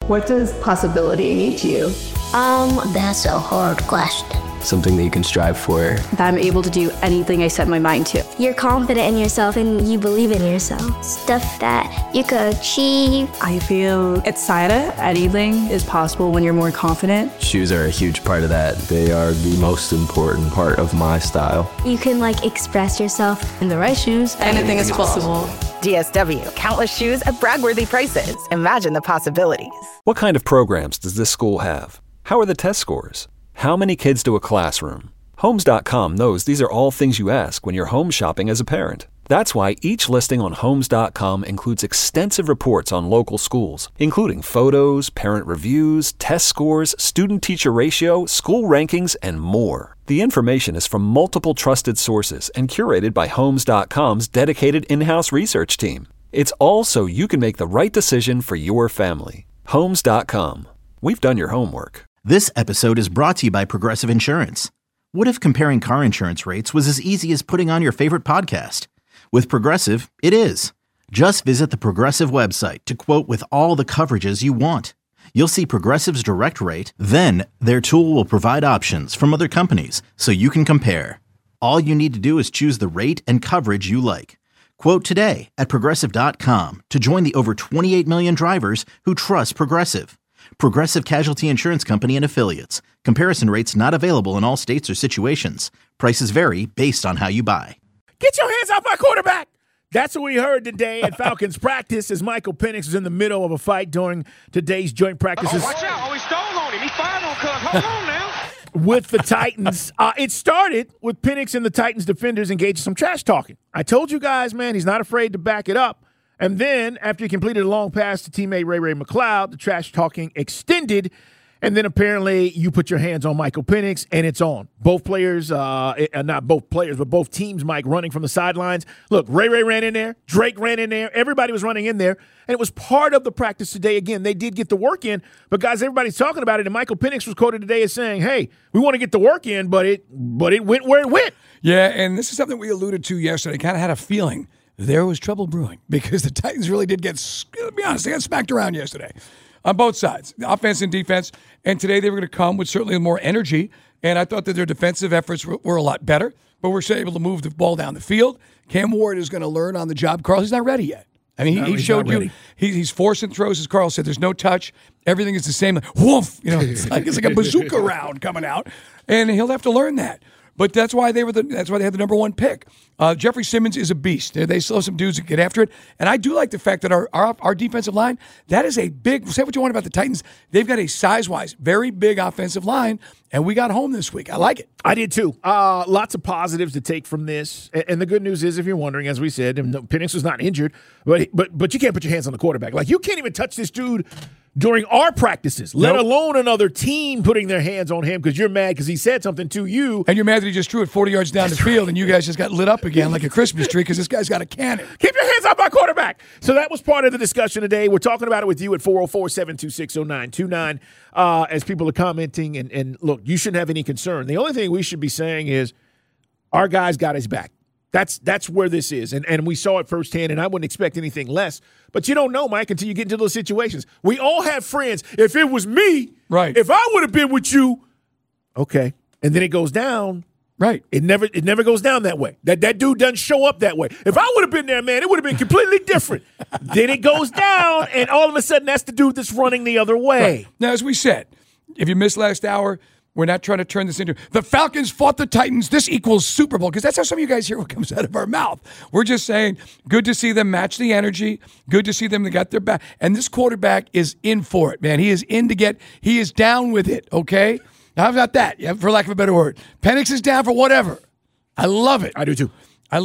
What does possibility mean to you? That's a hard question. Something that you can strive for. That I'm able to do anything I set my mind to. You're confident in yourself and you believe in yourself. Stuff that you could achieve. I feel excited. Anything is possible when you're more confident. Shoes are a huge part of that. They are the most important part of my style. You can express yourself. In the right shoes, anything is possible. DSW, countless shoes at brag-worthy prices. Imagine the possibilities. What kind of programs does this school have? How are the test scores? How many kids do a classroom? Homes.com knows these are all things you ask when you're home shopping as a parent. That's why each listing on Homes.com includes extensive reports on local schools, including photos, parent reviews, test scores, student-teacher ratio, school rankings, and more. The information is from multiple trusted sources and curated by Homes.com's dedicated in-house research team. It's all so you can make the right decision for your family. Homes.com. We've done your homework. This episode is brought to you by Progressive Insurance. What if comparing car insurance rates was as easy as putting on your favorite podcast? With Progressive, it is. Just visit the Progressive website to quote with all the coverages you want. You'll see Progressive's direct rate, then their tool will provide options from other companies so you can compare. All you need to do is choose the rate and coverage you like. Quote today at Progressive.com to join the over 28 million drivers who trust Progressive. Progressive Casualty Insurance Company and Affiliates. Comparison rates not available in all states or situations. Prices vary based on how you buy. Get your hands off my quarterback. That's what we heard today at Falcons practice as Michael Penix was in the middle of a fight during today's joint practices. Watch out. He stole on him. He fired on Cuz. Hold on now. With the Titans. It started with Penix and the Titans defenders engaged in some trash talking. I told you guys, man, he's not afraid to back it up. And then, after he completed a long pass to teammate Ray McCloud, the trash talking extended. And then apparently you put your hands on Michael Penix, and it's on. Both players, not both players, but both teams, Mike, running from the sidelines. Look, Ray ran in there. Drake ran in there. Everybody was running in there. And it was part of the practice today. Again, they did get the work in. But, guys, everybody's talking about it. And Michael Penix was quoted today as saying, hey, we want to get the work in, but it went where it went. Yeah, and this is something we alluded to yesterday. Kind of had a feeling there was trouble brewing because the Titans really did to be honest, they got smacked around yesterday on both sides, offense and defense. And today they were going to come with certainly more energy. And I thought that their defensive efforts were a lot better, but we're still able to move the ball down the field. Cam Ward is going to learn on the job. Carl, he's not ready yet. I mean, he showed you he's forcing throws, as Carl said. There's no touch. Everything is the same. Woof! It's like a bazooka round coming out, and he'll have to learn that. But that's why they had the number one pick. Jeffrey Simmons is a beast. They still have some dudes that get after it. And I do like the fact that our defensive line, that is a big, say what you want about the Titans, they've got a size-wise, very big offensive line, and we got home this week. I like it. I did too. Lots of positives to take from this. And the good news is, if you're wondering, as we said, Penix was not injured, but you can't put your hands on the quarterback. Like, you can't even touch this dude during our practices, let alone another team putting their hands on him because you're mad because he said something to you. And you're mad that he just threw it 40 yards down the field and you guys just got lit up again like a Christmas tree because this guy's got a cannon. Keep your hands off my quarterback. So that was part of the discussion today. We're talking about it with you at 404-726-0929 as people are commenting. And look, you shouldn't have any concern. The only thing we should be saying is our guys got his back. That's where this is. And we saw it firsthand, and I wouldn't expect anything less. But you don't know, Mike, until you get into those situations. We all have friends. If it was me, right? If I would have been with you, okay. And then it goes down. Right. It never goes down that way. That dude doesn't show up that way. If I would have been there, man, it would have been completely different. Then it goes down, and all of a sudden that's the dude that's running the other way. Right. Now, as we said, if you missed last hour, we're not trying to turn this into the Falcons fought the Titans. This equals Super Bowl, because that's how some of you guys hear what comes out of our mouth. We're just saying, good to see them match the energy. Good to see them. They got their back. And this quarterback is in for it, man. He is he is down with it, okay? How about that? Yeah, for lack of a better word. Penix is down for whatever. I love it. I do too.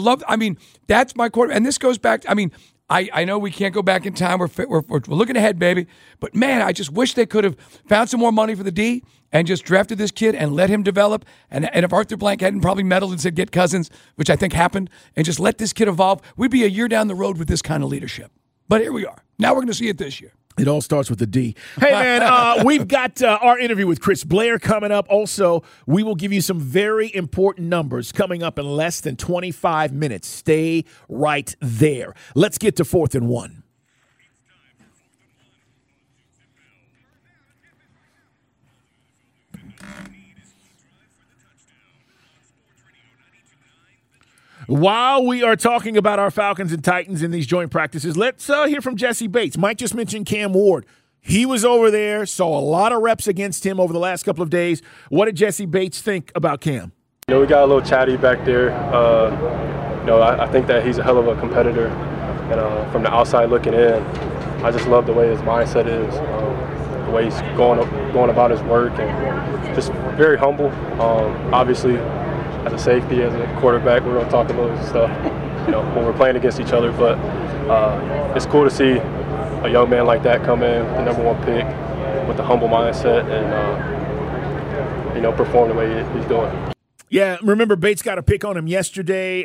That's my quarterback. And this goes back, I know we can't go back in time. We're looking ahead, baby. But, man, I just wish they could have found some more money for the D and just drafted this kid and let him develop. And if Arthur Blank hadn't probably meddled and said get Cousins, which I think happened, and just let this kid evolve, we'd be a year down the road with this kind of leadership. But here we are. Now we're going to see it this year. It all starts with the D. Hey, man, we've got our interview with Chris Blair coming up. Also, we will give you some very important numbers coming up in less than 25 minutes. Stay right there. Let's get to 4th and 1. While we are talking about our Falcons and Titans in these joint practices, let's hear from Jesse Bates. Mike just mentioned Cam Ward. He was over there, saw a lot of reps against him over the last couple of days. What did Jesse Bates think about Cam? We got a little chatty back there. I think that he's a hell of a competitor. And from the outside looking in, I just love the way his mindset is, the way he's going about his work, and just very humble. Obviously, as a safety, as a quarterback, we're going to talk a little stuff, when we're playing against each other. But it's cool to see a young man like that come in, the number one pick, with a humble mindset, and perform the way he's doing. Yeah, remember Bates got a pick on him yesterday.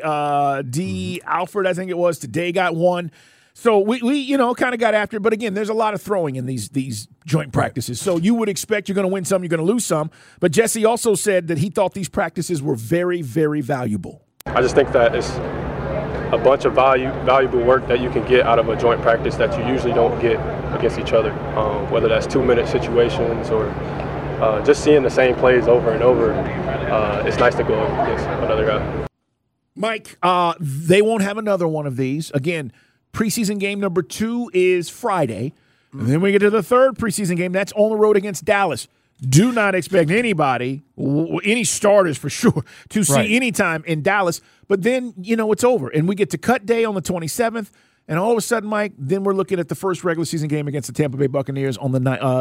D. Alford, I think it was, today got one. So we kind of got after it. But again, there's a lot of throwing in these joint practices. So you would expect you're going to win some, you're going to lose some. But Jesse also said that he thought these practices were very, very valuable. I just think that it's a bunch of valuable work that you can get out of a joint practice that you usually don't get against each other, whether that's 2-minute situations or just seeing the same plays over and over. It's nice to go against another guy. Mike, they won't have another one of these. Again, preseason game number 2 is Friday. And then we get to the third preseason game. That's on the road against Dallas. Do not expect anybody, any starters for sure, to see any time in Dallas. But then, it's over. And we get to cut day on the 27th. And all of a sudden, Mike, then we're looking at the first regular season game against the Tampa Bay Buccaneers on the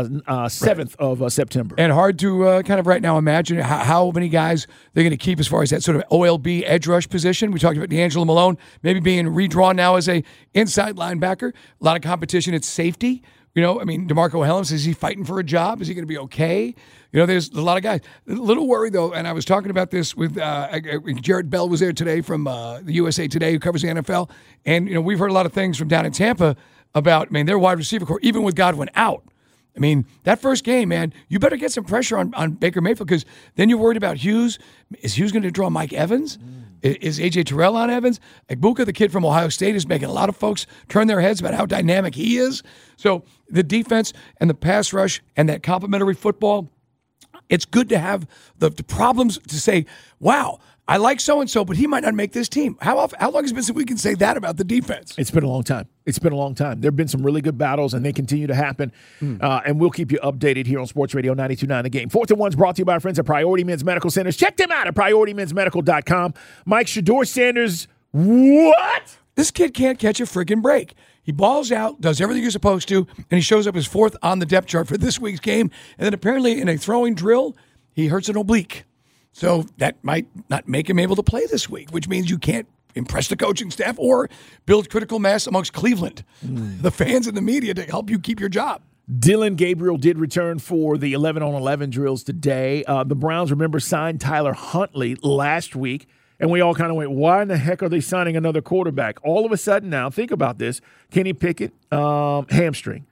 7th of September. And hard to kind of right now imagine how many guys they're going to keep as far as that sort of OLB edge rush position. We talked about D'Angelo Malone maybe being redrawn now as a inside linebacker. A lot of competition at safety. DeMarco Hellams, is he fighting for a job? Is he going to be okay? There's a lot of guys. A little worried, though, and I was talking about this with Jared Bell was there today from the USA Today, who covers the NFL. And, we've heard a lot of things from down in Tampa about, their wide receiver core, even with Godwin out. That first game, man, you better get some pressure on Baker Mayfield, because then you're worried about Hughes. Is Hughes going to draw Mike Evans? Is A.J. Terrell on Evans? Egbuka, the kid from Ohio State, is making a lot of folks turn their heads about how dynamic he is. So the defense and the pass rush and that complementary football, it's good to have the problems to say, wow, I like so-and-so, but he might not make this team. How long has it been since we can say that about the defense? It's been a long time. There have been some really good battles, and they continue to happen. And we'll keep you updated here on Sports Radio 92.9 The Game. 4th and 1's brought to you by our friends at Priority Men's Medical Centers. Check them out at PriorityMen'sMedical.com. Mike, Shedeur Sanders, what? This kid can't catch a freaking break. He balls out, does everything you're supposed to, and he shows up as 4th on the depth chart for this week's game. And then apparently in a throwing drill, he hurts an oblique. So that might not make him able to play this week, which means you can't impress the coaching staff or build critical mass amongst Cleveland, the fans and the media, to help you keep your job. Dillon Gabriel did return for the 11-on-11 drills today. The Browns, remember, signed Tyler Huntley last week, and we all kind of went, why in the heck are they signing another quarterback? All of a sudden now, think about this, Kenny Pickett, hamstring.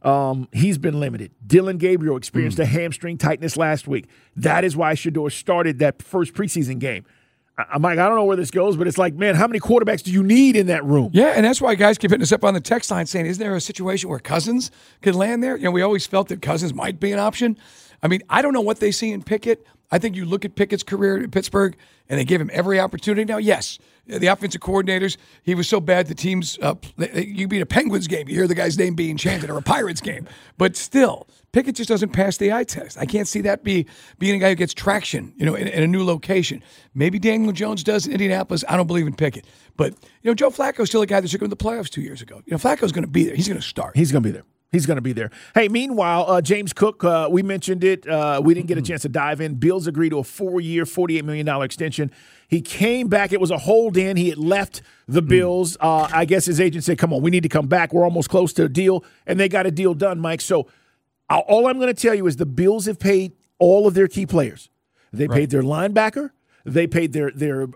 He's been limited. Dillon Gabriel experienced a hamstring tightness last week. That is why Shedeur started that first preseason game. I'm like, I don't know where this goes, but it's like, man, how many quarterbacks do you need in that room? Yeah, and that's why guys keep hitting us up on the text line saying, isn't there a situation where Cousins could land there? We always felt that Cousins might be an option. I don't know what they see in Pickett. I think you look at Pickett's career at Pittsburgh, and they give him every opportunity. Now, yes, the offensive coordinators, he was so bad the teams, you beat a Penguins game, you hear the guy's name being chanted, or a Pirates game. But still, Pickett just doesn't pass the eye test. I can't see that being a guy who gets traction, in a new location. Maybe Daniel Jones does in Indianapolis. I don't believe in Pickett. But, Joe Flacco's still a guy that took him to the playoffs 2 years ago. Flacco's going to be there. He's going to start. He's going to be there. He's going to be there. Hey, meanwhile, James Cook, we mentioned it. We didn't get a chance to dive in. Bills agreed to a 4-year, $48 million extension. He came back. It was a hold-in. He had left the Bills. I guess his agent said, come on, we need to come back. We're almost close to a deal. And they got a deal done, Mike. So all I'm going to tell you is the Bills have paid all of their key players. They paid their linebacker. They paid their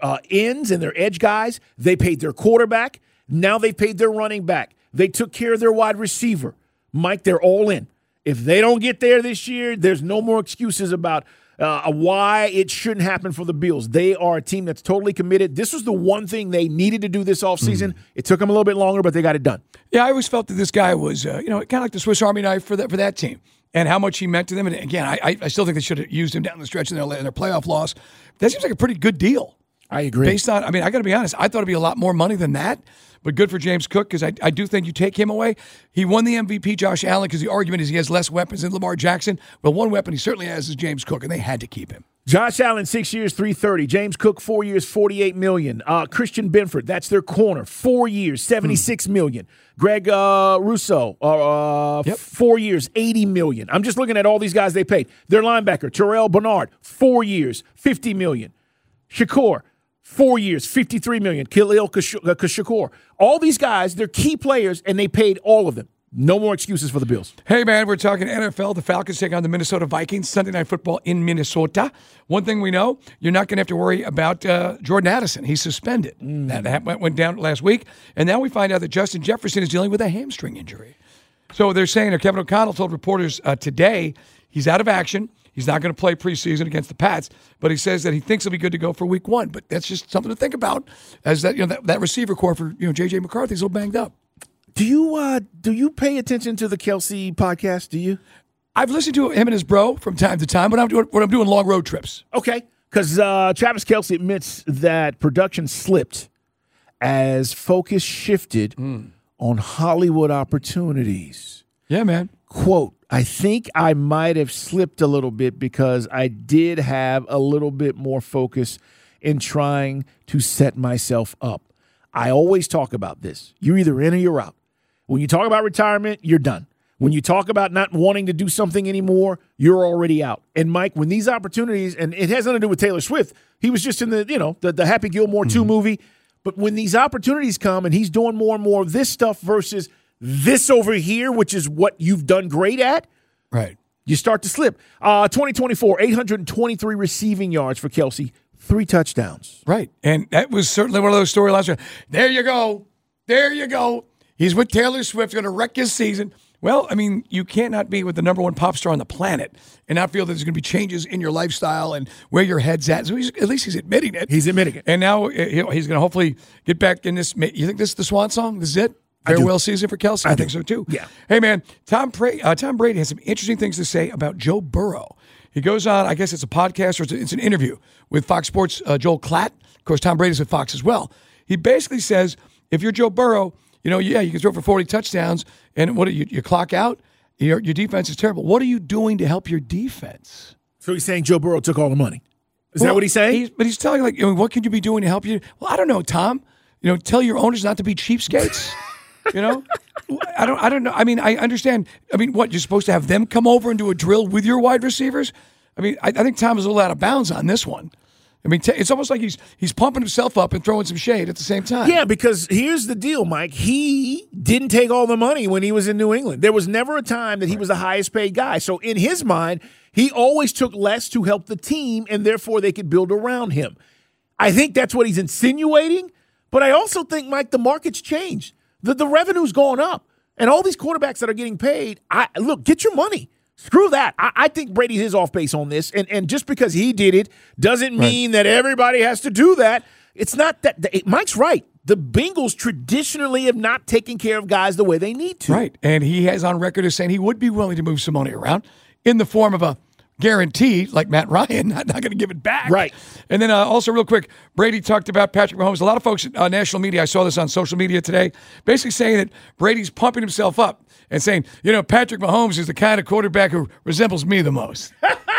ends and their edge guys. They paid their quarterback. Now they paid their running back. They took care of their wide receiver. Mike, they're all in. If they don't get there this year, there's no more excuses about why it shouldn't happen for the Bills. They are a team that's totally committed. This was the one thing they needed to do this offseason. It took them a little bit longer, but they got it done. Yeah, I always felt that this guy was, kind of like the Swiss Army knife for that team, and how much he meant to them. And again, I still think they should have used him down the stretch in their playoff loss. That seems like a pretty good deal. I agree. Based on, I got to be honest, I thought it'd be a lot more money than that. But good for James Cook, because I do think you take him away. He won the MVP, Josh Allen, because the argument is he has less weapons than Lamar Jackson. But one weapon he certainly has is James Cook, and they had to keep him. Josh Allen, 6 years, $330. James Cook, 4 years, $48 million. Christian Benford, that's their corner, 4 years, $76 million. Greg Rousseau, 4 years, $80 million. I'm just looking at all these guys they paid. Their linebacker, Terrell Bernard, 4 years, $50 million. Shakur, 4 years, $53 million. Khalil Shakur. All these guys, they're key players, and they paid all of them. No more excuses for the Bills. Hey, man, we're talking NFL. The Falcons take on the Minnesota Vikings, Sunday Night Football in Minnesota. One thing we know, you're not going to have to worry about Jordan Addison. He's suspended. That went down last week. And now we find out that Justin Jefferson is dealing with a hamstring injury. So they're saying, Kevin O'Connell told reporters today he's out of action. He's not going to play preseason against the Pats, but he says that he thinks he'll be good to go for week 1. But that's just something to think about, as that that receiver core for J.J. McCarthy's a little banged up. Do you pay attention to the Kelsey podcast? Do you? I've listened to him and his bro from time to time when I'm doing long road trips. Okay, because Travis Kelsey admits that production slipped as focus shifted on Hollywood opportunities. Yeah, man. Quote, I think I might have slipped a little bit because I did have a little bit more focus in trying to set myself up. I always talk about this. You're either in or you're out. When you talk about retirement, you're done. When you talk about not wanting to do something anymore, you're already out. And Mike, when these opportunities, and it has nothing to do with Taylor Swift, he was just in the Happy Gilmore 2 movie. But when these opportunities come and he's doing more and more of this stuff versus this over here, which is what you've done great at, right? You start to slip. 2024, 823 receiving yards for Kelsey, 3 touchdowns. Right. And that was certainly one of those storylines. There you go. There you go. He's with Taylor Swift, going to wreck his season. Well, you can't not be with the number one pop star on the planet and not feel that there's going to be changes in your lifestyle and where your head's at. So at least he's admitting it. He's admitting it. And now he's going to hopefully get back in this. You think this is the swan song? This is it? Farewell season for Kelsey? I think so, too. Yeah. Hey, man, Tom Brady has some interesting things to say about Joe Burrow. He goes on, I guess it's a podcast or it's an interview with Fox Sports' Joel Klatt. Of course, Tom Brady's with Fox as well. He basically says, if you're Joe Burrow, you can throw for 40 touchdowns, and what you clock out, your defense is terrible. What are you doing to help your defense? So he's saying Joe Burrow took all the money. Is that what he's saying? But he's telling, what can you be doing to help you? Well, I don't know, Tom. Tell your owners not to be cheapskates. I don't know. I understand. What, you're supposed to have them come over and do a drill with your wide receivers? I think Tom is a little out of bounds on this one. It's almost like he's pumping himself up and throwing some shade at the same time. Yeah, because here's the deal, Mike. He didn't take all the money when he was in New England. There was never a time that he was the highest paid guy. So in his mind, he always took less to help the team, and therefore they could build around him. I think that's what he's insinuating. But I also think, Mike, the market's changed. The revenue's gone up. And all these quarterbacks that are getting paid, look, get your money. Screw that. I think Brady is off base on this. And just because he did it doesn't mean that everybody has to do that. It's not that. Mike's right. The Bengals traditionally have not taken care of guys the way they need to. Right. And he has on record as saying he would be willing to move some money around in the form of a guarantee, like Matt Ryan, not going to give it back. Right. And then also real quick, Brady talked about Patrick Mahomes. A lot of folks on national media, I saw this on social media today, basically saying that Brady's pumping himself up and saying, Patrick Mahomes is the kind of quarterback who resembles me the most.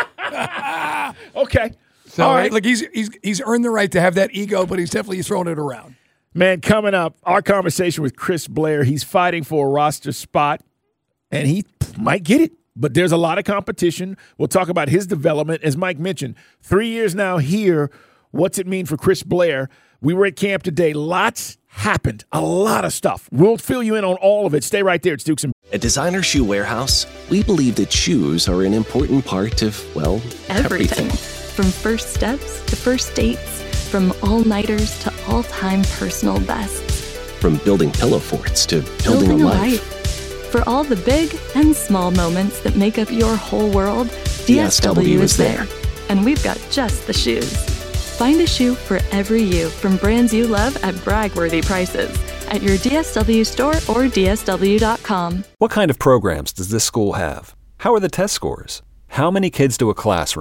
Okay. So all right. Look, he's earned the right to have that ego, but he's definitely throwing it around. Man, coming up, our conversation with Chris Blair. He's fighting for a roster spot, and he might get it. But there's a lot of competition. We'll talk about his development. As Mike mentioned, 3 years now here. What's it mean for Chris Blair? We were at camp today. Lots happened. A lot of stuff. We'll fill you in on all of it. Stay right there. It's Dukes and At Designer Shoe Warehouse, we believe that shoes are an important part of, everything. From first steps to first dates, from all-nighters to all-time personal bests. From building pillow forts to building a life. For all the big and small moments that make up your whole world, DSW is there. And we've got just the shoes. Find a shoe for every you from brands you love at brag-worthy prices at your DSW store or DSW.com. What kind of programs does this school have? How are the test scores? How many kids to a classroom?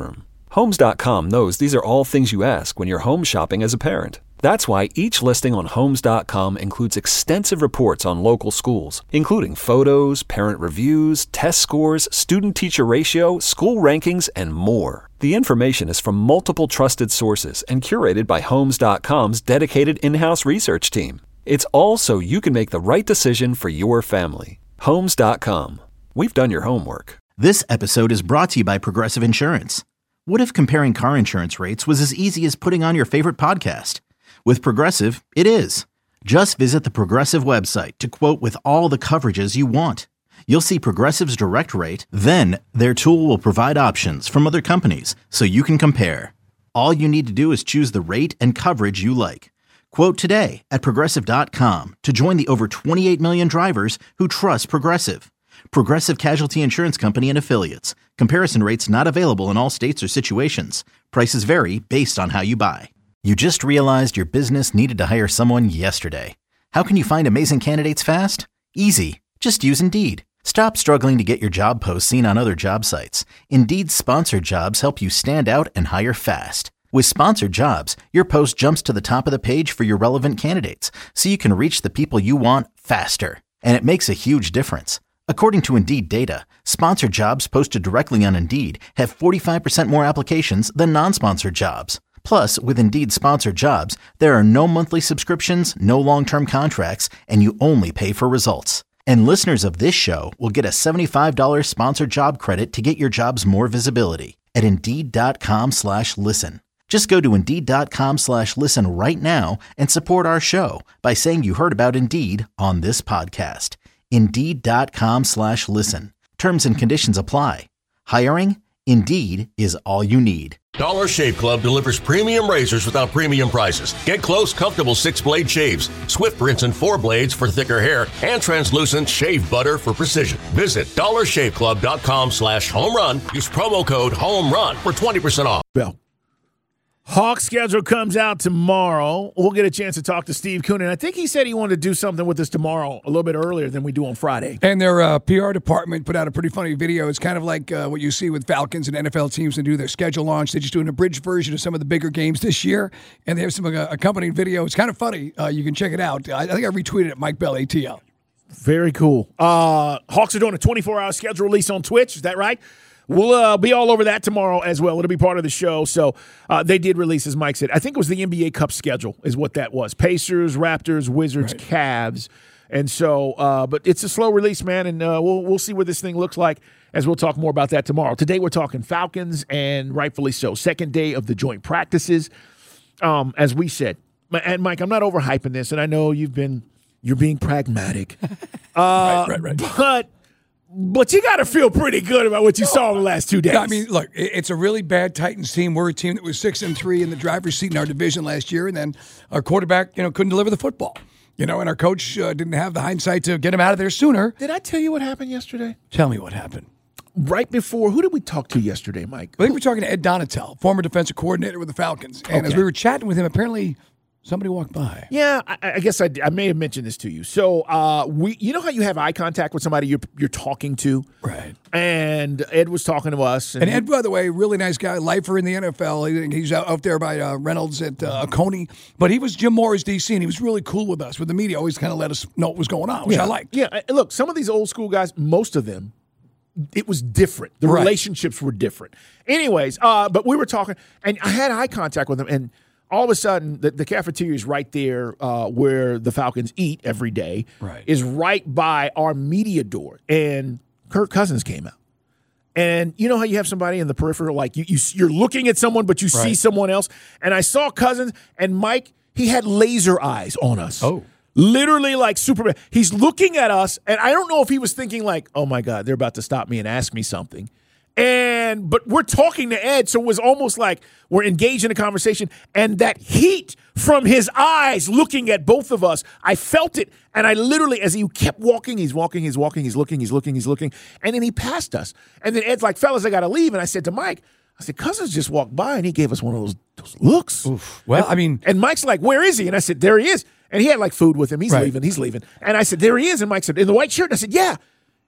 Homes.com knows these are all things you ask when you're home shopping as a parent. That's why each listing on Homes.com includes extensive reports on local schools, including photos, parent reviews, test scores, student-teacher ratio, school rankings, and more. The information is from multiple trusted sources and curated by Homes.com's dedicated in-house research team. It's all so you can make the right decision for your family. Homes.com. We've done your homework. This episode is brought to you by Progressive Insurance. What if comparing car insurance rates was as easy as putting on your favorite podcast? With Progressive, it is. Just visit the Progressive website to quote with all the coverages you want. You'll see Progressive's direct rate, then their tool will provide options from other companies so you can compare. All you need to do is choose the rate and coverage you like. Quote today at Progressive.com to join the over 28 million drivers who trust Progressive. Progressive Casualty Insurance Company and Affiliates. Comparison rates not available in all states or situations. Prices vary based on how you buy. You just realized your business needed to hire someone yesterday. How can you find amazing candidates fast? Easy. Just use Indeed. Stop struggling to get your job posts seen on other job sites. Indeed's sponsored jobs help you stand out and hire fast. With sponsored jobs, your post jumps to the top of the page for your relevant candidates, so you can reach the people you want faster. And it makes a huge difference. According to Indeed data, sponsored jobs posted directly on Indeed have 45% more applications than non-sponsored jobs. Plus, with Indeed sponsored jobs, there are no monthly subscriptions, no long-term contracts, and you only pay for results. And listeners of this show will get a $75 sponsored job credit to get your jobs more visibility at Indeed.com/listen. Just go to Indeed.com/listen right now and support our show by saying you heard about Indeed on this podcast. Indeed.com/listen. Terms and conditions apply. Hiring? Indeed is all you need. Dollar Shave Club delivers premium razors without premium prices. Get close, comfortable 6-blade shaves, swift rinse and 4 blades for thicker hair, and translucent shave butter for precision. Visit dollarshaveclub.com/home run. Use promo code HOMERUN for 20% off. Bill. Hawks schedule comes out tomorrow. We'll get a chance to talk to Steve Koonin. I think he said he wanted to do something with us tomorrow a little bit earlier than we do on Friday. And their PR department put out a pretty funny video. It's kind of like what you see with Falcons and NFL teams that do their schedule launch. They're just doing a bridge version of some of the bigger games this year. And they have some accompanying video. It's kind of funny. You can check it out. I think I retweeted it, Mike Bell, ATL. Very cool. Hawks are doing a 24-hour schedule release on Twitch. Is that right? We'll be all over that tomorrow as well. It'll be part of the show. So they did release, as Mike said, I think it was the NBA Cup schedule is what that was. Pacers, Raptors, Wizards, right. Cavs. And so, but it's a slow release, man, and we'll see what this thing looks like as we'll talk more about that tomorrow. Today we're talking Falcons, and rightfully so. Second day of the joint practices, as we said. And, Mike, I'm not overhyping this, and I know you're being pragmatic. Right. But you got to feel pretty good about what you saw in the last 2 days. I mean, look, it's a really bad Titans team. We're a team that was 6-3 in the driver's seat in our division last year, and then our quarterback, couldn't deliver the football. And our coach didn't have the hindsight to get him out of there sooner. Did I tell you what happened yesterday? Tell me what happened. Right before, who did we talk to yesterday, Mike? I think we were talking to Ed Donatel, former defensive coordinator with the Falcons. And as we were chatting with him, apparently somebody walked by. Yeah, I guess I may have mentioned this to you. So you know how you have eye contact with somebody you're talking to? Right. And Ed was talking to us. And Ed, by the way, really nice guy, lifer in the NFL. He's out there by Reynolds at Coney. But he was Jim Moore's DC, and he was really cool with us. With the media, always kind of let us know what was going on, which I liked. Yeah, look, some of these old school guys, most of them, it was different. The relationships were different. Anyways, but we were talking, and I had eye contact with him, and all of a sudden, the cafeteria is right there where the Falcons eat every day, is right by our media door. And Kirk Cousins came out. And you know how you have somebody in the peripheral, like you're looking at someone, but you see someone else? And I saw Cousins, and Mike, he had laser eyes on us. Oh. Literally like Superman. He's looking at us, and I don't know if he was thinking like, oh, my God, they're about to stop me and ask me something. But we're talking to Ed, so it was almost like we're engaged in a conversation, and that heat from his eyes looking at both of us, I felt it, and I literally, as he kept walking, he's looking, he's looking, and then he passed us. And then Ed's like, fellas, I got to leave. And I said to Mike, Cousins just walked by, and he gave us one of those looks. Oof. Well, and Mike's like, where is he? And I said, there he is. And he had like food with him. He's leaving. And I said, there he is. And Mike said, in the white shirt? And I said, yeah.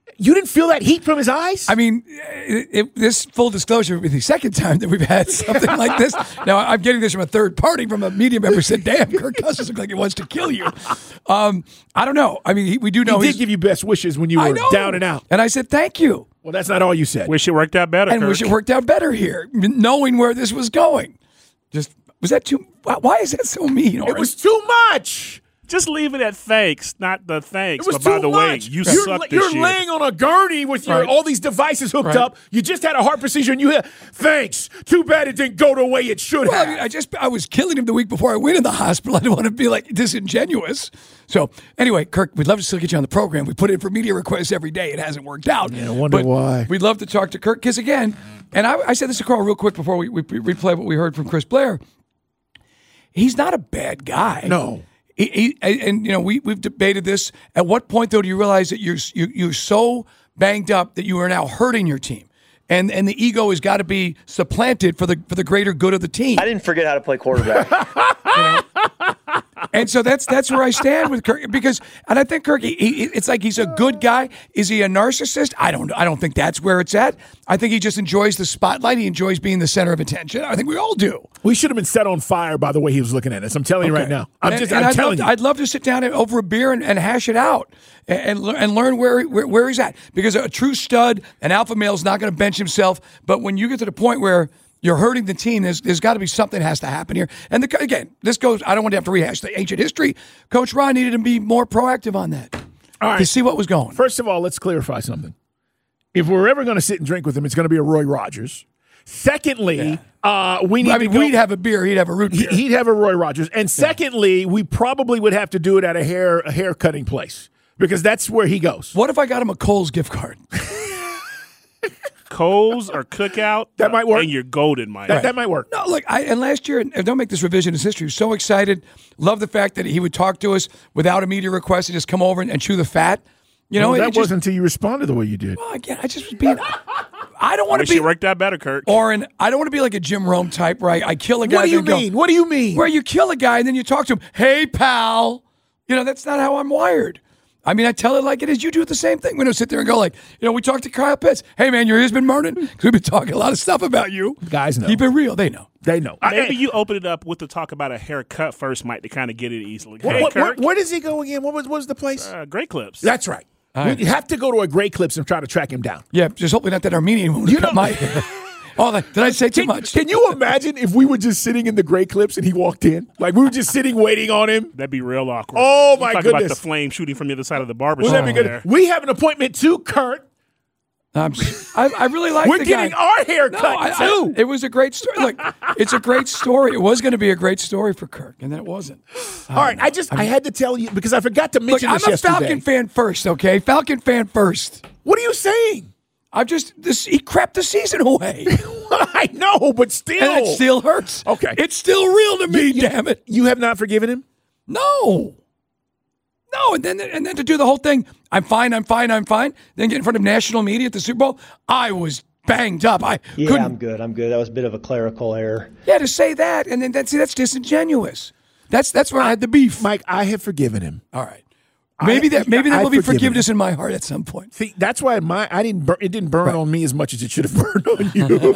You didn't feel that heat from his eyes? I mean, this full disclosure would be the second time that we've had something like this. Now, I'm getting this from a third party, from a media member who said, damn, Kirk Cousins looks like he wants to kill you. I don't know. I mean, we do know he did give you best wishes when you were down and out. And I said, thank you. Well, that's not all you said. Wish it worked out better, And Kirk. wish it worked out better here, knowing where this was going. Was that too? Why is that so mean, Oren? It was too much. Just leave it at thanks, not the thanks. It was but by too the way, much. you suck this You're year. laying on a gurney with all these devices hooked up. You just had a heart procedure, and you had thanks. Too bad it didn't go the way it should have. I mean, I was killing him the week before I went in the hospital. I didn't want to be like disingenuous. So anyway, Kirk, we'd love to still get you on the program. We put in for media requests every day. It hasn't worked out. Yeah, I wonder why. We'd love to talk to Kirk because again, and I said this to Carl real quick before we replay what we heard from Chris Blair. He's not a bad guy. No. And you know, we've debated this. At what point though do you realize that you're so banged up that you are now hurting your team, and the ego has got to be supplanted for the greater good of the team? I didn't forget how to play quarterback. And so that's where I stand with Kirk, because I think Kirk, it's like he's a good guy. Is he a narcissist? I don't think that's where it's at. I think he just enjoys the spotlight. He enjoys being the center of attention. I think we all do. We should have been set on fire by the way he was looking at us. I'm telling you right now. I'm telling you. I'd love to sit down over a beer and hash it out and learn where he's at, because a true stud, an alpha male, is not going to bench himself. But when you get to the point where you're hurting the team, there's got to be something has to happen here. And again, this goes, I don't want to have to rehash the ancient history. Coach Ron needed to be more proactive on that. All right. To see what was going. First of all, let's clarify something. If we're ever going to sit and drink with him, it's going to be a Roy Rogers. Secondly, we'd have a beer. He'd have a root beer. He'd have a Roy Rogers. And secondly, we probably would have to do it at a hair cutting place, because that's where he goes. What if I got him a Kohl's gift card? Kohl's or Cookout, that might work. And you're golden, Mike. That might work. No, look, and last year, and don't make this revisionist history, was so excited. Love the fact that he would talk to us without a media request and just come over and chew the fat. You know, that wasn't until you responded the way you did. Well, again, I just was being. I don't want to be. Wish it worked out better, Kirk. Oren, I don't want to be like a Jim Rome type, right? I kill a guy. What do you mean? What do you mean? Where you kill a guy and then you talk to him. Hey, pal. You know, that's not how I'm wired. I mean, I tell it like it is. You do the same thing. We don't sit there and go like, you know, we talked to Kyle Pitts. Hey, man, your ear's been burning? Because we've been talking a lot of stuff about you. Guys know. Keep it real. They know. They know. Maybe you open it up with the talk about a haircut first, Mike, to kind of get it easily. Where does he go again? What was the place? Great Clips. That's right. We have to go to a Great Clips and try to track him down. Yeah, just hopefully not that Armenian one. Cut my hair. Oh, did I say too much? Can you imagine if we were just sitting in the Great Clips and he walked in? Like, we were just sitting waiting on him? That'd be real awkward. Oh, my Talk goodness. about the flame shooting from the other side of the barber Well, shop. that'd be good. We have an appointment too, Kurt. I really like We're the getting guy. our hair cut, too. It was a great story. Look, it's a great story. It was going to be a great story for Kirk, and then it wasn't. All right, I had to tell you because I forgot to mention this yesterday. I'm a Falcon fan first, okay? Falcon fan first. What are you saying? He crapped the season away. I know, but still. And it still hurts. Okay. It's still real to me, damn it. You have not forgiven him? No, and then to do the whole thing, I'm fine. Then get in front of national media at the Super Bowl, I was banged up. I'm good. That was a bit of a clerical error. Yeah, to say that, and then that's disingenuous. That's where I had the beef. Mike, I have forgiven him. All right. Maybe there will be forgiveness in my heart at some point. See, that's why it didn't burn on me as much as it should have burned on you.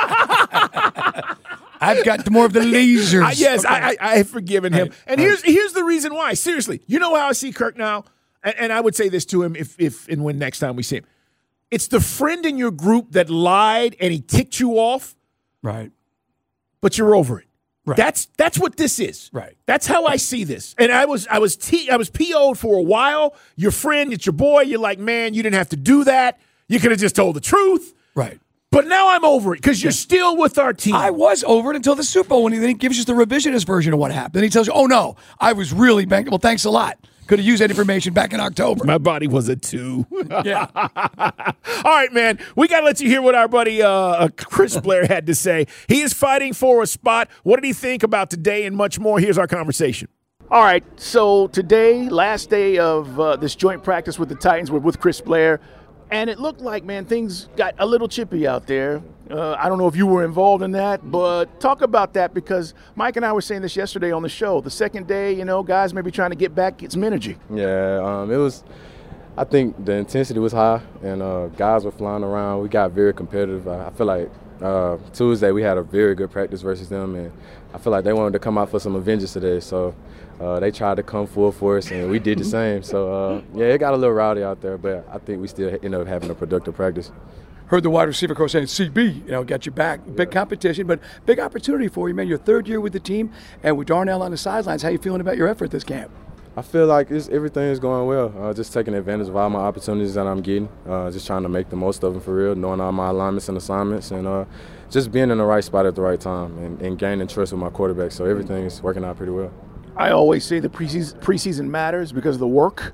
I've got more of the lasers. Yes, okay. I have forgiven him. And here's the reason why. Seriously, you know how I see Kirk now? And I would say this to him if and when next time we see him. It's the friend in your group that lied and he ticked you off. Right. But you're over it. Right. That's what this is. Right. That's how I see this. And I was PO'd for a while. Your friend, it's your boy. You're like, man, you didn't have to do that. You could have just told the truth. Right. But now I'm over it because you're still with our team. I was over it until the Super Bowl when he gives us the revisionist version of what happened. Then he tells you, oh, no, I was really banged. Well, thanks a lot. Could have used that information back in October. My body was a 2. Yeah. All right, man. We got to let you hear what our buddy Chris Blair had to say. He is fighting for a spot. What did he think about today and much more? Here's our conversation. All right, so today, last day of this joint practice with the Titans, we're with Chris Blair. And it looked like, man, things got a little chippy out there. I don't know if you were involved in that, but talk about that because Mike and I were saying this yesterday on the show. The second day, guys may be trying to get back some energy. Yeah, it was I think the intensity was high, and guys were flying around. We got very competitive. I feel like Tuesday we had a very good practice versus them, and I feel like they wanted to come out for some vengeance today. So they tried to come full force, and we did the same. So, yeah, it got a little rowdy out there, but I think we still ended up having a productive practice. Heard the wide receiver coach saying, CB, got you back. Big competition, but big opportunity for you, man. Your third year with the team, and with Darnell on the sidelines. How you feeling about your effort this camp? I feel like everything is going well. Just taking advantage of all my opportunities that I'm getting. Just trying to make the most of them for real, knowing all my alignments and assignments, and just being in the right spot at the right time and gaining trust with my quarterback. So everything is working out pretty well. I always say the preseason matters because of the work.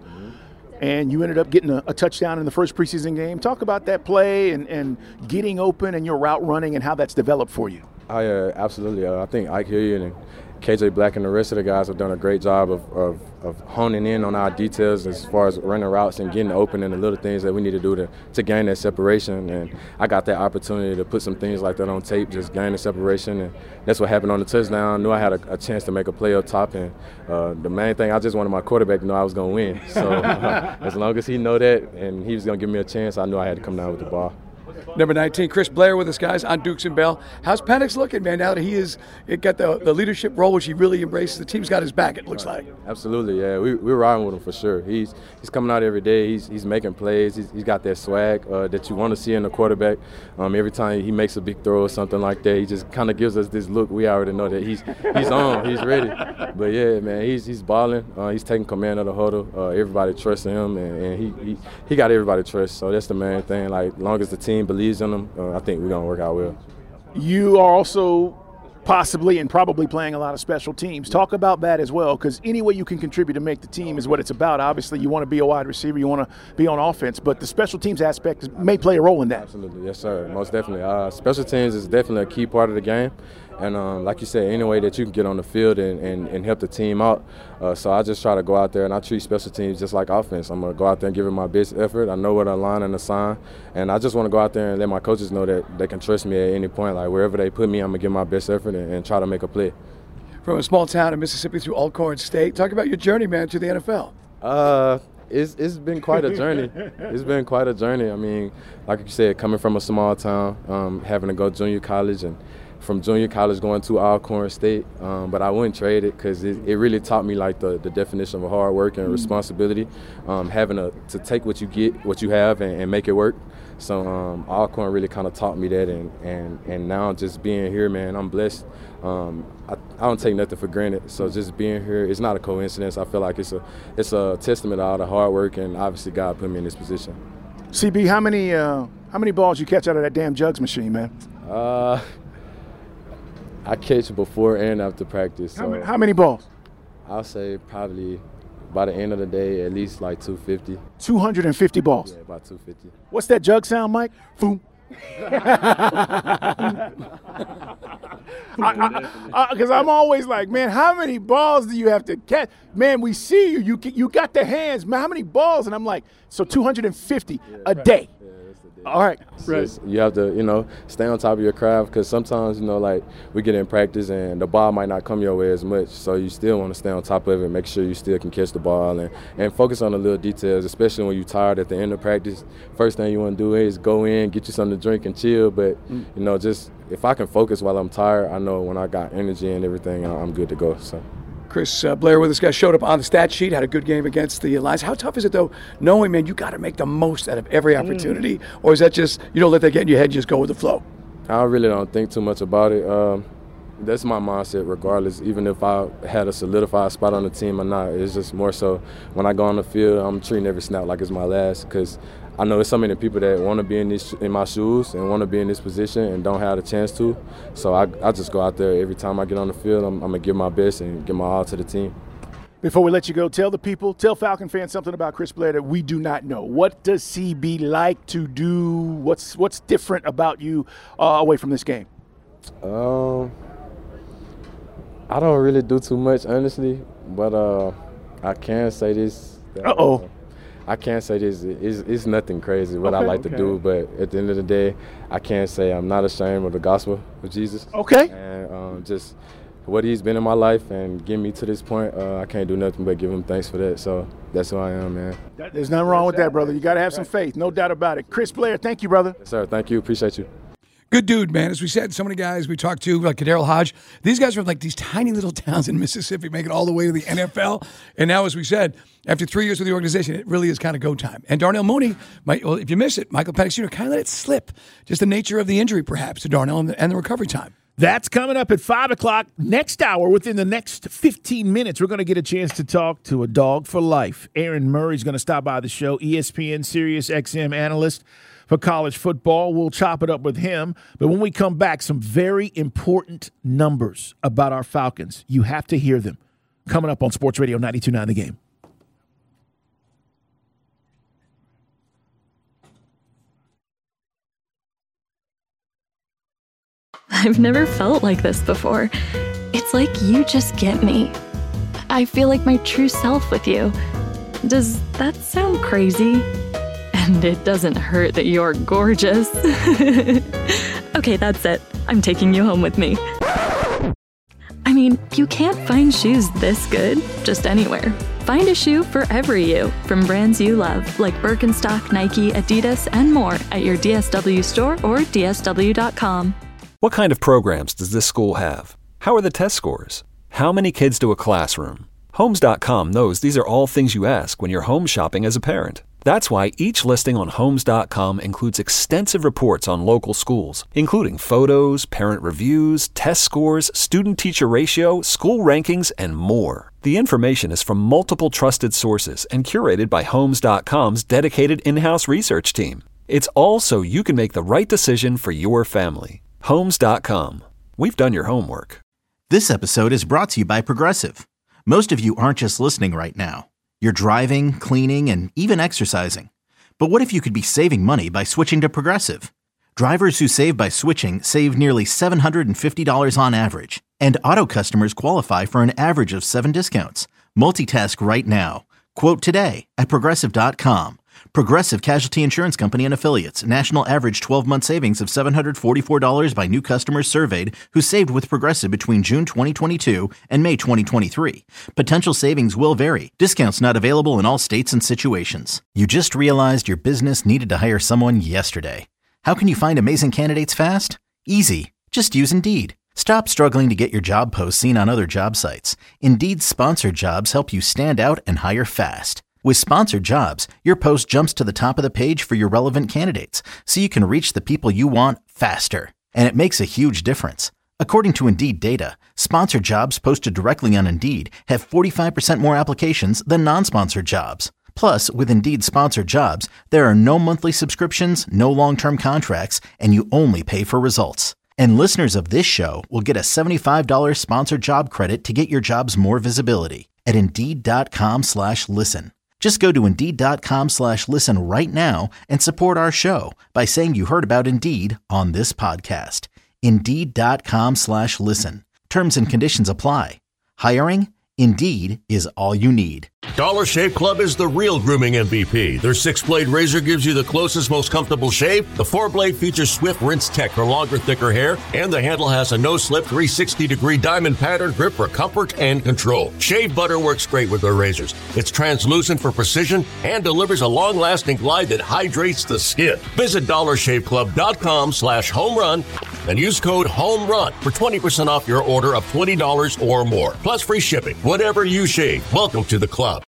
And you ended up getting a touchdown in the first preseason game. Talk about that play and getting open and your route running and how that's developed for you. Absolutely. I think Ike Hilliard and KJ Black and the rest of the guys have done a great job of honing in on our details as far as running routes and getting open and the little things that we need to do to gain that separation. And I got that opportunity to put some things like that on tape, just gain the separation. And that's what happened on the touchdown. I knew I had a chance to make a play up top. And the main thing, I just wanted my quarterback to know I was going to win. So as long as he know that and he was going to give me a chance, I knew I had to come down with the ball. Number 19, Chris Blair with us, guys, on Dukes and Bell. How's Penix looking, man, now that he got the leadership role, which he really embraces? The team's got his back, it looks like. Absolutely, yeah. We're riding with him for sure. He's coming out every day. He's making plays. He's got that swag that you want to see in a quarterback. Every time he makes a big throw or something like that, he just kind of gives us this look. We already know that he's on, he's ready. But, yeah, man, he's balling. He's taking command of the huddle. Everybody trusts him, and he got everybody trust. So that's the main thing. Like, as long as the team believes in him, I think we're going to work out well. You are also possibly and probably playing a lot of special teams. Talk about that as well, because any way you can contribute to make the team is what it's about. Obviously, you want to be a wide receiver, you want to be on offense, but the special teams aspect may play a role in that. Absolutely, yes, sir, most definitely. Special teams is definitely a key part of the game. And like you said, any way that you can get on the field and help the team out. So I just try to go out there and I treat special teams just like offense. I'm going to go out there and give it my best effort. I know where to line and assign. And I just want to go out there and let my coaches know that they can trust me at any point. Like wherever they put me, I'm going to give my best effort and try to make a play. From a small town in Mississippi through Alcorn State, talk about your journey, man, to the NFL. It's been quite a journey. It's been quite a journey. I mean, like you said, coming from a small town, having to go junior college and from junior college going to Alcorn State, but I wouldn't trade it because it really taught me like the definition of hard work and responsibility, having to take what you get, what you have, and make it work. So Alcorn really kind of taught me that, and now just being here, man, I'm blessed. I don't take nothing for granted. So just being here, it's not a coincidence. I feel like it's a testament to all the hard work, and obviously God put me in this position. CB, how many balls you catch out of that damn jugs machine, man? I catch before and after practice. So how many balls? I'll say probably by the end of the day, at least like 250. 250 balls? Yeah, about 250. What's that jug sound, Mike? Boom. Because I'm always like, man, how many balls do you have to catch? Man, we see you. You got the hands. Man, how many balls? And I'm like, so 250 a day. All right. You have to, stay on top of your craft because sometimes, like we get in practice and the ball might not come your way as much. So you still want to stay on top of it, make sure you still can catch the ball and focus on the little details, especially when you're tired at the end of practice. First thing you want to do is go in, get you something to drink and chill. But, just if I can focus while I'm tired, I know when I got energy and everything, I'm good to go. So. Chris Blair with us, guys, showed up on the stat sheet, had a good game against the Lions. How tough is it, though, knowing, man, you got to make the most out of every opportunity? Or is that just, you don't let that get in your head, just go with the flow? I really don't think too much about it. That's my mindset regardless, even if I had a solidified spot on the team or not. It's just more so when I go on the field, I'm treating every snap like it's my last because I know there's so many people that want to be in my shoes and want to be in this position and don't have the chance to. So I just go out there every time I get on the field. I'm going to give my best and give my all to the team. Before we let you go, tell Falcon fans something about Chris Blair that we do not know. What does CB like to do? What's different about you away from this game? I don't really do too much, honestly, but I can say this. I can't say this. It's nothing crazy what I like to do, but at the end of the day, I can say I'm not ashamed of the gospel of Jesus. Okay. And just what he's been in my life and getting me to this point, I can't do nothing but give him thanks for that. So that's who I am, man. There's nothing wrong with that, brother. You got to have some faith. No doubt about it. Chris Blair, thank you, brother. Yes, sir. Thank you. Appreciate you. Good dude, man. As we said, so many guys we talked to, like Kadarius Hodge, these guys are like these tiny little towns in Mississippi, make it all the way to the NFL. And now, as we said, after 3 years with the organization, it really is kind of go time. And Darnell Mooney, if you miss it, Michael Penix Jr. kind of let it slip. Just the nature of the injury, perhaps, to Darnell and the recovery time. That's coming up at 5 o'clock next hour. Within the next 15 minutes, we're going to get a chance to talk to a dog for life. Aaron Murray's going to stop by the show, ESPN Sirius XM analyst for college football. We'll chop it up with him. But when we come back, some very important numbers about our Falcons. You have to hear them. Coming up on Sports Radio 92.9 The Game. I've never felt like this before. It's like you just get me. I feel like my true self with you. Does that sound crazy? And it doesn't hurt that you're gorgeous. Okay, that's it. I'm taking you home with me. I mean, you can't find shoes this good just anywhere. Find a shoe for every you from brands you love, like Birkenstock, Nike, Adidas, and more at your DSW store or DSW.com. What kind of programs does this school have? How are the test scores? How many kids do a classroom? Homes.com knows these are all things you ask when you're home shopping as a parent. That's why each listing on Homes.com includes extensive reports on local schools, including photos, parent reviews, test scores, student-teacher ratio, school rankings, and more. The information is from multiple trusted sources and curated by Homes.com's dedicated in-house research team. It's all so you can make the right decision for your family. Homes.com. We've done your homework. This episode is brought to you by Progressive. Most of you aren't just listening right now. You're driving, cleaning, and even exercising. But what if you could be saving money by switching to Progressive? Drivers who save by switching save nearly $750 on average. And auto customers qualify for an average of 7 discounts. Multitask right now. Quote today at Progressive.com. Progressive Casualty Insurance Company and Affiliates. National average 12-month savings of $744 by new customers surveyed who saved with Progressive between June 2022 and May 2023. Potential savings will vary. Discounts not available in all states and situations. You just realized your business needed to hire someone yesterday. How can you find amazing candidates fast? Easy. Just use Indeed. Stop struggling to get your job posts seen on other job sites. Indeed's sponsored jobs help you stand out and hire fast. With sponsored jobs, your post jumps to the top of the page for your relevant candidates, so you can reach the people you want faster. And it makes a huge difference. According to Indeed data, sponsored jobs posted directly on Indeed have 45% more applications than non-sponsored jobs. Plus, with Indeed sponsored jobs, there are no monthly subscriptions, no long-term contracts, and you only pay for results. And listeners of this show will get a $75 sponsored job credit to get your jobs more visibility at Indeed.com/listen. Just go to Indeed.com/listen right now and support our show by saying you heard about Indeed on this podcast. Indeed.com/listen. Terms and conditions apply. Hiring? Indeed is all you need. Dollar Shave Club is the real grooming MVP. Their 6-blade razor gives you the closest, most comfortable shave. The 4-blade features Swift Rinse Tech for longer, thicker hair, and the handle has a no-slip 360-degree diamond pattern grip for comfort and control. Shave butter works great with their razors. It's translucent for precision and delivers a long-lasting glide that hydrates the skin. Visit DollarShaveClub.com/homerun and use code HOMERUN for 20% off your order of $20 or more, plus free shipping. Whatever you shave, welcome to the club.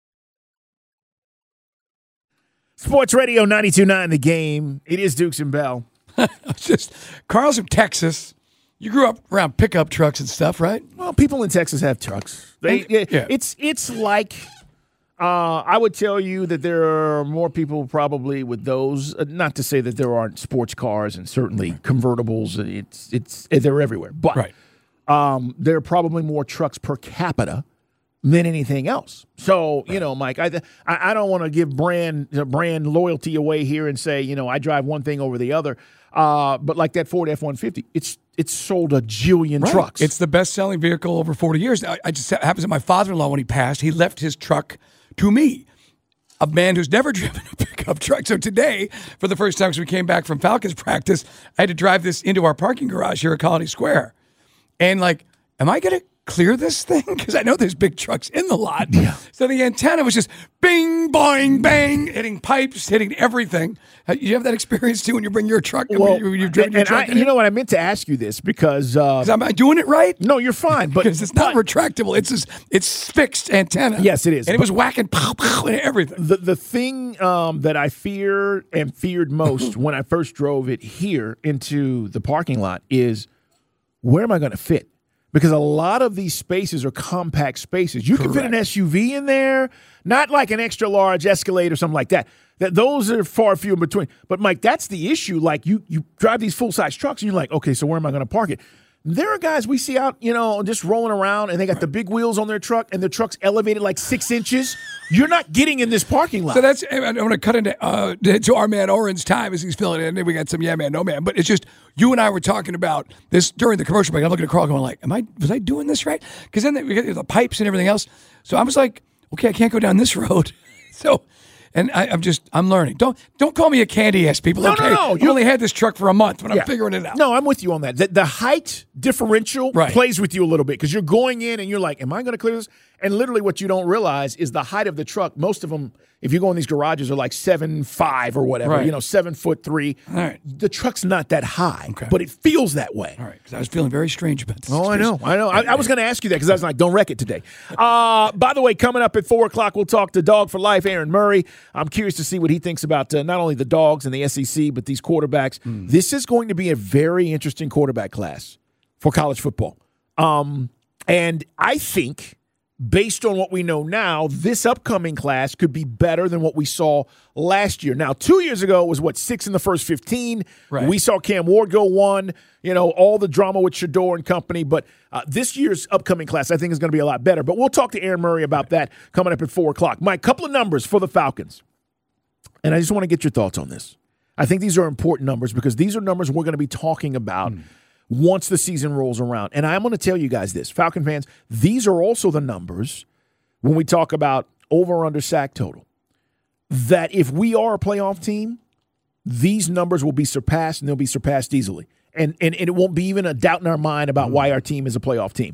Sports Radio 92.9 The Game. It is Dukes and Bell. Just Carl's from Texas. You grew up around pickup trucks and stuff, right? Well, people in Texas have trucks. It's like I would tell you that there are more people probably with those. Not to say that there aren't sports cars and certainly convertibles. They're everywhere, but there are probably more trucks per capita than anything else. So, Mike, I don't want to give brand loyalty away here and say, I drive one thing over the other. But like that Ford F-150, it's sold a jillion trucks. It's the best-selling vehicle over 40 years. I just happens that my father-in-law, when he passed, he left his truck to me, a man who's never driven a pickup truck. So today, for the first time, as we came back from Falcons practice, I had to drive this into our parking garage here at Colony Square. And am I going to clear this thing? Because I know there's big trucks in the lot. Yeah. So the antenna was just bing, boing, bang, hitting pipes, hitting everything. You have that experience too when you bring your truck. Well, you've driven your truck. You know what? I meant to ask you this because am I doing it right? No, you're fine. But because it's not retractable. It's fixed antenna. Yes, it is. And it was whacking pow, pow, and everything. The thing that I feared most when I first drove it here into the parking lot is, where am I going to fit? Because a lot of these spaces are compact spaces. You can fit an SUV in there, not like an extra large Escalade or something like that. Those are far few in between. But, Mike, that's the issue. Like, you drive these full-size trucks, and you're like, okay, so where am I going to park it? There are guys we see out, just rolling around, and they got the big wheels on their truck, and their truck's elevated like 6 inches. You're not getting in this parking lot. So I'm going to cut into to our man Oren's time as he's filling in. And we got some yeah man, no man. But it's just, you and I were talking about this during the commercial break. I'm looking at Carl going like, was I doing this right? Because then we got the pipes and everything else. So I was like, okay, I can't go down this road. So... And I'm learning. Don't call me a candy ass, people. No, okay? no. You only had this truck for a month, but I'm figuring it out. No, I'm with you on that. The height differential plays with you a little bit because you're going in and you're like, am I going to clear this? And literally what you don't realize is the height of the truck. Most of them, if you go in these garages, are like 7'5" or whatever, 7'3". All right. The truck's not that high, but it feels that way. All right, because I was feeling very strange about this. Oh, I know. I was going to ask you that because I was like, don't wreck it today. By the way, coming up at 4 o'clock, we'll talk to Dog for Life, Aaron Murray. I'm curious to see what he thinks about not only the Dogs and the SEC, but these quarterbacks. This is going to be a very interesting quarterback class for college football. And I think, based on what we know now, this upcoming class could be better than what we saw last year. Now, 2 years ago, it was, 6 in the first 15. Right. We saw Cam Ward go 1, all the drama with Shador and company. But this year's upcoming class, I think, is going to be a lot better. But we'll talk to Aaron Murray about that coming up at 4 o'clock. Mike, couple of numbers for the Falcons. And I just want to get your thoughts on this. I think these are important numbers because these are numbers we're going to be talking about once the season rolls around. And I'm going to tell you guys this, Falcon fans, these are also the numbers when we talk about over-under sack total, that if we are a playoff team, these numbers will be surpassed, and they'll be surpassed easily. And it won't be even a doubt in our mind about why our team is a playoff team.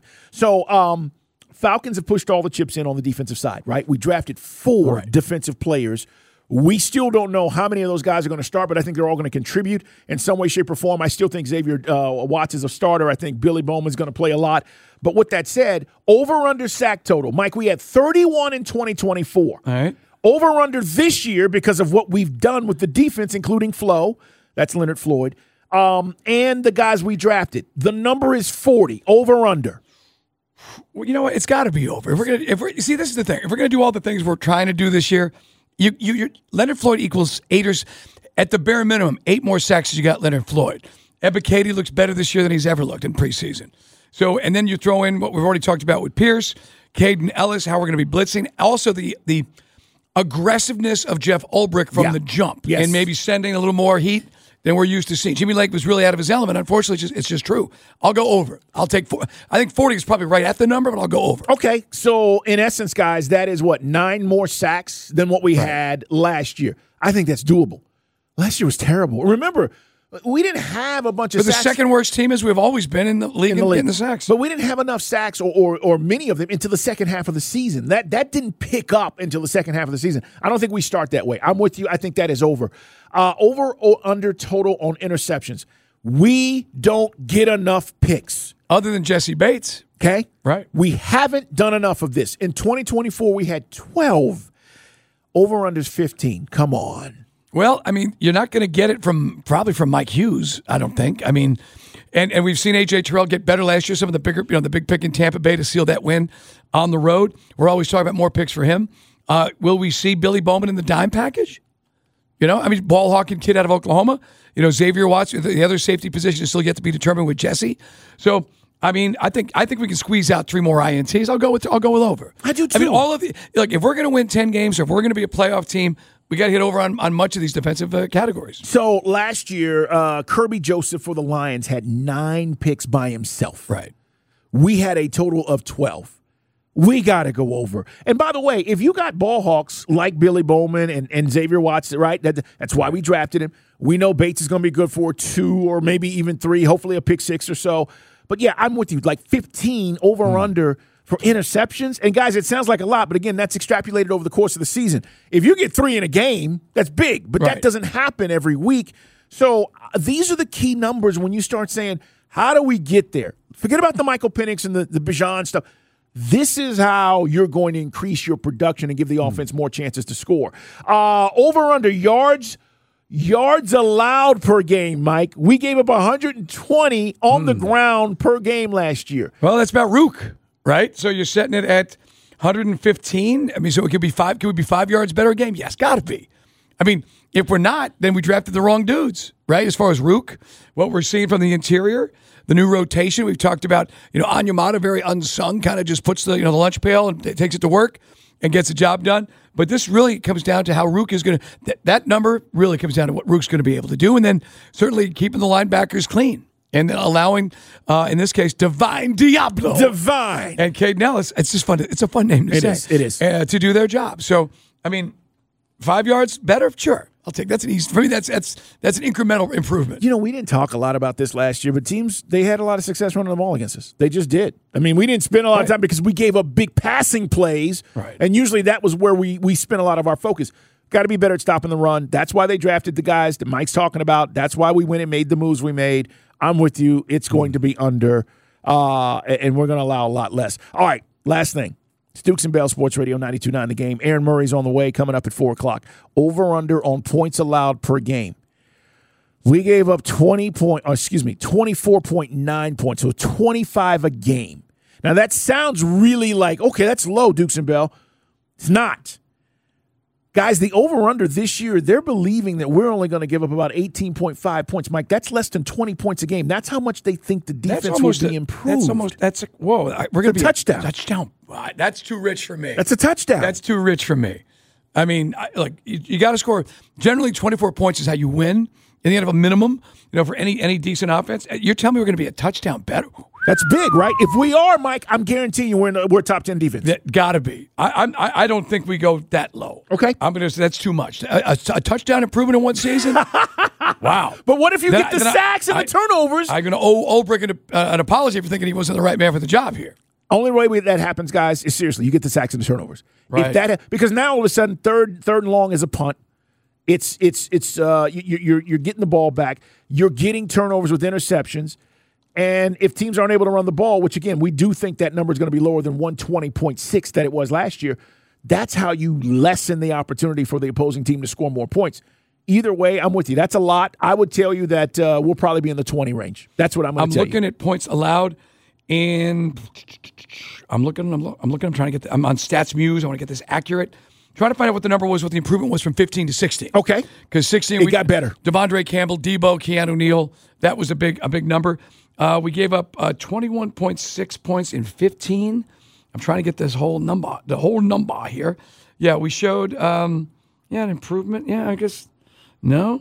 So Falcons have pushed all the chips in on the defensive side, right? We drafted 4 defensive players. We still don't know how many of those guys are going to start, but I think they're all going to contribute in some way, shape, or form. I still think Xavier Watts is a starter. I think Billy Bowman's going to play a lot. But with that said, over-under sack total. Mike, we had 31 in 2024. All right. Over-under this year because of what we've done with the defense, including Flo. That's Leonard Floyd. And the guys we drafted. The number is 40. Over-under. Well, you know what? It's got to be over. If we're see, this is the thing. If we're going to do all the things we're trying to do this year, you Leonard Floyd equals 8 at the bare minimum, 8 more sacks as you got Leonard Floyd. Ebiketie looks better this year than he's ever looked in preseason. So, and then you throw in what we've already talked about with Pierce, Caden Ellis, how we're going to be blitzing. Also, the aggressiveness of Jeff Ulbrich from the jump, and maybe sending a little more heat than we're used to seeing. Jimmy Lake was really out of his element. Unfortunately, it's just true. I'll go over. I'll take 4. I think 40 is probably right at the number, but I'll go over. Okay, so in essence, guys, that is 9 more sacks than what we had last year. I think that's doable. Last year was terrible. Remember, we didn't have a bunch of sacks. But the second worst team as we've always been in the league in the sacks. But we didn't have enough sacks or many of them until the second half of the season. That didn't pick up until the second half of the season. I don't think we start that way. I'm with you. I think that is over. Over or under total on interceptions. We don't get enough picks. Other than Jesse Bates. Okay? Right. We haven't done enough of this. In 2024, we had 12. Over-unders 15. Come on. Well, I mean, you're not going to get it probably from Mike Hughes, I don't think. I mean, and we've seen A.J. Terrell get better last year. Some of the bigger, the big pick in Tampa Bay to seal that win on the road. We're always talking about more picks for him. Will we see Billy Bowman in the dime package? Ball hawking kid out of Oklahoma. Xavier Watts, the other safety position is still yet to be determined with Jesse. So, I think we can squeeze out 3 more INTs. I'll go with over. I do too. I mean, all of the if we're going to win 10 games or if we're going to be a playoff team, we got to hit over on much of these defensive categories. So last year, Kirby Joseph for the Lions had 9 picks by himself. Right. We had a total of 12. We got to go over. And by the way, if you got ball hawks like Billy Bowman and Xavier Watts, right, that's why we drafted him. We know Bates is going to be good for 2 or maybe even 3, hopefully a pick 6 or so. But, yeah, I'm with you. Like 15 over or under for interceptions. And, guys, it sounds like a lot, but, again, that's extrapolated over the course of the season. If you get 3 in a game, that's big, but that doesn't happen every week. So these are the key numbers when you start saying, how do we get there? Forget about the Michael Penix and the Bijan stuff. This is how you're going to increase your production and give the offense more chances to score. Over under yards allowed per game, Mike. We gave up 120 on the ground per game last year. Well, that's about Rook, right? So you're setting it at 115. I mean, so it could be 5. Could we be 5 yards better a game? Yes, got to be. I mean, if we're not, then we drafted the wrong dudes, right? As far as Rook, what we're seeing from the interior, the new rotation we've talked about, Anyamata, very unsung, kind of just puts the lunch pail and takes it to work and gets the job done. But this really comes down to how Rook is going to that number really comes down to what Rook's going to be able to do, and then certainly keeping the linebackers clean and then allowing, in this case, Divine Diablo, and Caden Ellis. It's just fun. It's a fun name to say. It is to do their job. So I mean, 5 yards better, sure. I'll take that's an easy for me. That's an incremental improvement. We didn't talk a lot about this last year, but teams they had a lot of success running the ball against us. They just did. I mean, we didn't spend a lot of time because we gave up big passing plays, and usually that was where we spent a lot of our focus. Got to be better at stopping the run. That's why they drafted the guys that Mike's talking about. That's why we went and made the moves we made. I'm with you. It's going to be under, and we're going to allow a lot less. All right, last thing. Dukes and Bell Sports Radio 92.9 The Game. Aaron Murray's on the way, coming up at 4 o'clock. Over-under on points allowed per game. We gave up 24.9 points, so 25 a game. Now, that sounds really like, okay, that's low, Dukes and Bell. It's not. Guys, the over-under this year, they're believing that we're only going to give up about 18.5 points. Mike, that's less than 20 points a game. That's how much they think the defense will be improved. We're going to be touchdown. Touchdown. That's too rich for me. That's a touchdown. That's too rich for me. I mean, you got to score. Generally, 24 points is how you win. And you have a minimum, for any decent offense. You're telling me we're going to be a touchdown better? That's big, right? If we are, Mike, I'm guaranteeing you we're top 10 defense. Got to be. I don't think we go that low. Okay. I'm going to say that's too much. A touchdown improvement in one season? Wow. But what if you get the sacks and the turnovers? I'm going to owe Olbrich an apology for thinking he wasn't the right man for the job here. Only way that happens, guys, is seriously, you get the sacks and the turnovers. Right. Because now all of a sudden, third and long is a punt. It's you're getting the ball back. You're getting turnovers with interceptions. And if teams aren't able to run the ball, which, again, we do think that number is going to be lower than 120.6 that it was last year, that's how you lessen the opportunity for the opposing team to score more points. Either way, I'm with you. That's a lot. I would tell you that we'll probably be in the 20 range. That's what I'm going to tell you. I'm looking at points allowed, and I'm trying to get I'm on Stats Muse. I want to get this accurate. Trying to find out what the number was, what the improvement was from 15 to 16. Okay. Because 16, we got better. Devondre Campbell, Debo, Keanu Neal, that was a big number. We gave up 21.6 points in 15. I'm trying to get the whole number here. Yeah, we showed an improvement. Yeah, I guess no.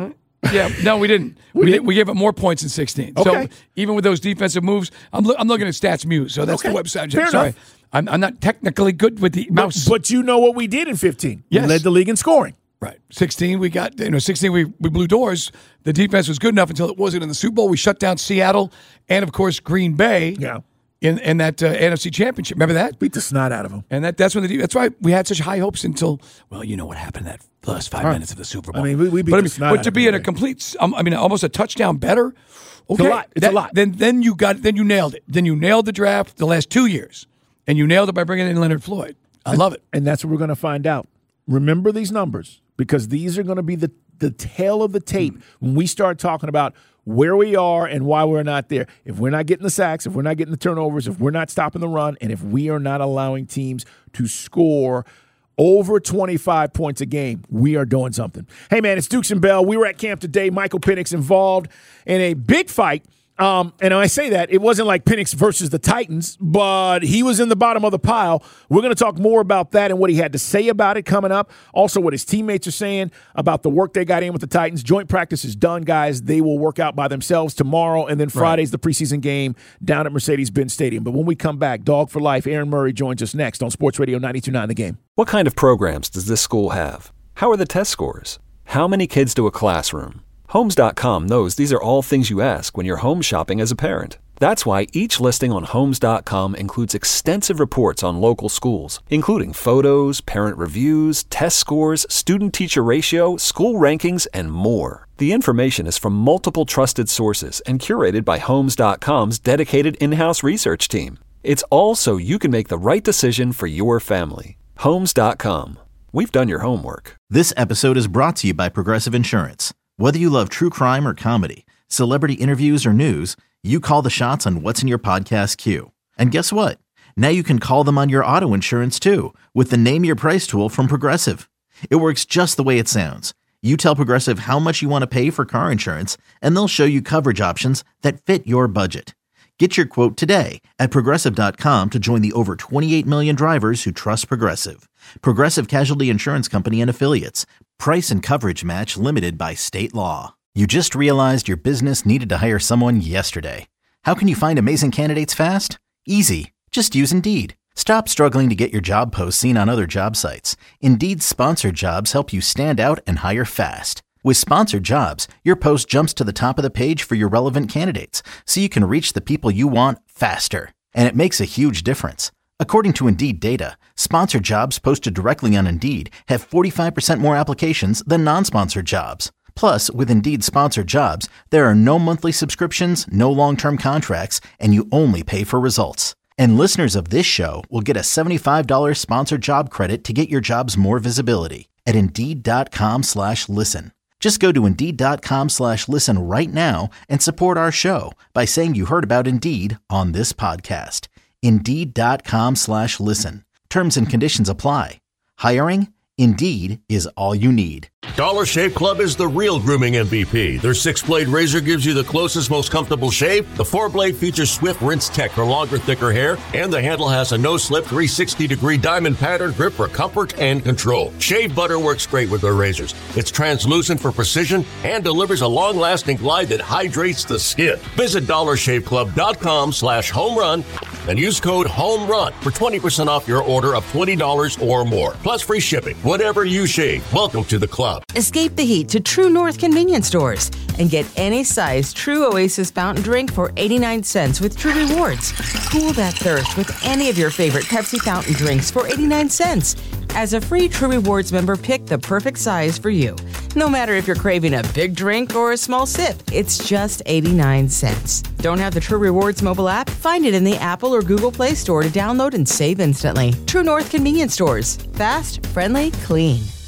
No, we didn't. We gave up more points in 16. Okay. So even with those defensive moves, I'm looking at Stats Muse. So that's the website. Fair Sorry. enough. I'm not technically good with the mouse. But you know what we did in 15. Yes. We led the league in scoring. Right. 16, we got, 16, we blew doors. The defense was good enough until it wasn't in the Super Bowl. We shut down Seattle and, of course, Green Bay in that NFC Championship. Remember that? Beat the snot out of them. And that's why we had such high lopes until, you know what happened that last 5 minutes of the Super Bowl. I mean, we beat the snot out of them. But to be in a complete, almost a touchdown better, okay. It's a lot. Then you nailed it. Then you nailed the draft the last 2 years. And you nailed it by bringing in Leonard Floyd. I love it. And that's what we're going to find out. Remember these numbers, because these are going to be the tail of the tape when we start talking about where we are and why we're not there. If we're not getting the sacks, if we're not getting the turnovers, if we're not stopping the run, and if we are not allowing teams to score over 25 points a game, we are doing something. Hey, man, it's Dukes and Bell. We were at camp today. Michael Penix involved in a big fight. And I say that, it wasn't like Penix versus the Titans, but he was in the bottom of the pile. We're going to talk more about that and what he had to say about it coming up. Also, what his teammates are saying about the work they got in with the Titans. Joint practice is done, guys. They will work out by themselves tomorrow, and then Friday's the preseason game down at Mercedes-Benz Stadium. But when we come back, Dog for Life, Aaron Murray joins us next on Sports Radio 92.9 The Game. What kind of programs does this school have? How are the test scores? How many kids do a classroom? Homes.com knows these are all things you ask when you're home shopping as a parent. That's why each listing on Homes.com includes extensive reports on local schools, including photos, parent reviews, test scores, student-teacher ratio, school rankings, and more. The information is from multiple trusted sources and curated by Homes.com's dedicated in-house research team. It's all so you can make the right decision for your family. Homes.com. We've done your homework. This episode is brought to you by Progressive Insurance. Whether you love true crime or comedy, celebrity interviews or news, you call the shots on what's in your podcast queue. And guess what? Now you can call them on your auto insurance too with the Name Your Price tool from Progressive. It works just the way it sounds. You tell Progressive how much you want to pay for car insurance, and they'll show you coverage options that fit your budget. Get your quote today at Progressive.com to join the over 28 million drivers who trust Progressive. Progressive Casualty Insurance Company and Affiliates. Price and coverage match limited by state law. You just realized your business needed to hire someone yesterday. How can you find amazing candidates fast? Easy. Just use Indeed. Stop struggling to get your job posts seen on other job sites. Indeed's sponsored jobs help you stand out and hire fast. With sponsored jobs, your post jumps to the top of the page for your relevant candidates, so you can reach the people you want faster. And it makes a huge difference. According to Indeed data, sponsored jobs posted directly on Indeed have 45% more applications than non-sponsored jobs. Plus, with Indeed sponsored jobs, there are no monthly subscriptions, no long-term contracts, and you only pay for results. And listeners of this show will get a $75 sponsored job credit to get your jobs more visibility at Indeed.com/listen. Just go to Indeed.com/listen right now and support our show by saying you heard about Indeed on this podcast. Indeed.com/listen. Terms and conditions apply. Hiring? Indeed is all you need. Dollar Shave Club is the real grooming MVP. Their 6-blade razor gives you the closest, most comfortable shave. The 4-blade features Swift Rinse Tech for longer, thicker hair, and the handle has a no-slip 360-degree diamond pattern grip for comfort and control. Shave butter works great with their razors. It's translucent for precision and delivers a long-lasting glide that hydrates the skin. Visit DollarShaveClub.com/homerun and use code HOMERUN for 20% off your order of $20 or more, plus free shipping. Whatever you shave, welcome to the club. Escape the heat to True North convenience stores and get any size True Oasis fountain drink for 89 cents with True Rewards. Cool that thirst with any of your favorite Pepsi fountain drinks for 89 cents. As a free True Rewards member, pick the perfect size for you. No matter if you're craving a big drink or a small sip, it's just 89 cents. Don't have the True Rewards mobile app? Find it in the Apple or Google Play Store to download and save instantly. True North convenience stores. Fast, friendly, clean.